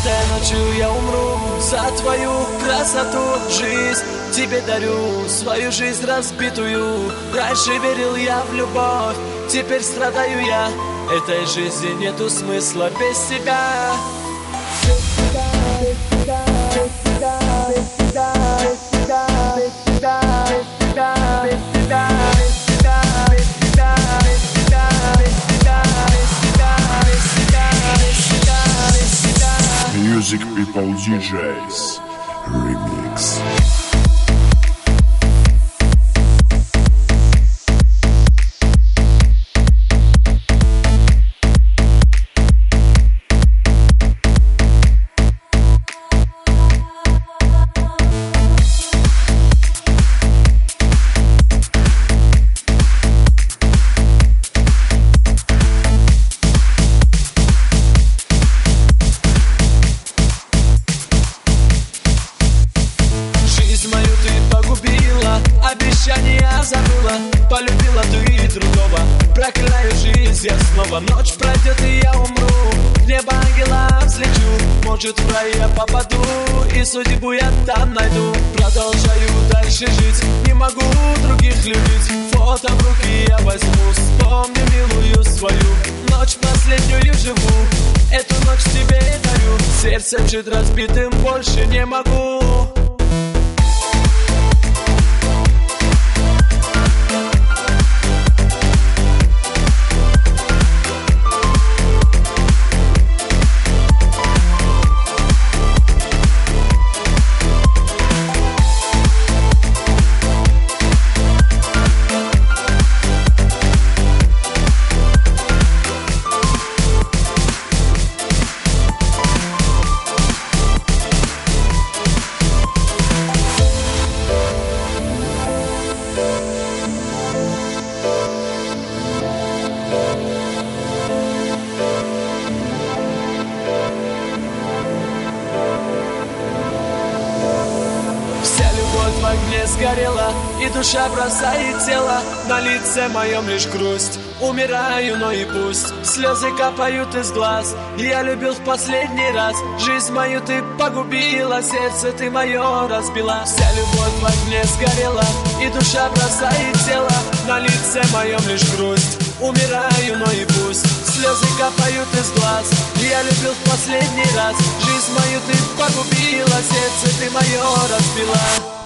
Этой ночью я умру за твою красоту. Жизнь тебе дарю, свою жизнь разбитую. Раньше верил я в любовь, теперь страдаю я. Этой жизни нету смысла без тебя. Music People DJs Remix. Обещания забыла, полюбила ты другого. Прокляю жизнь я снова. Ночь пройдет и я умру, в небо ангела взлечу. Может в рай я попаду и судьбу я там найду. Продолжаю дальше жить, не могу других любить. Фото в руки я возьму, вспомню милую свою. Ночь последнюю живу, эту ночь тебе дарю. Сердцем жить разбитым больше не могу. В огне сгорела, и душа бросает тело. На лице моем лишь грусть, умираю, но и пусть. Слезы капают из глаз, я любил в последний раз. Жизнь мою ты погубила, сердце ты мое разбила. Вся любовь в огне сгорела, и душа бросает тело. На лице моем лишь грусть, умираю, но и пусть. Слезы капают из глаз, я любил в последний раз. Жизнь мою ты погубила, сердце ты мое разбила.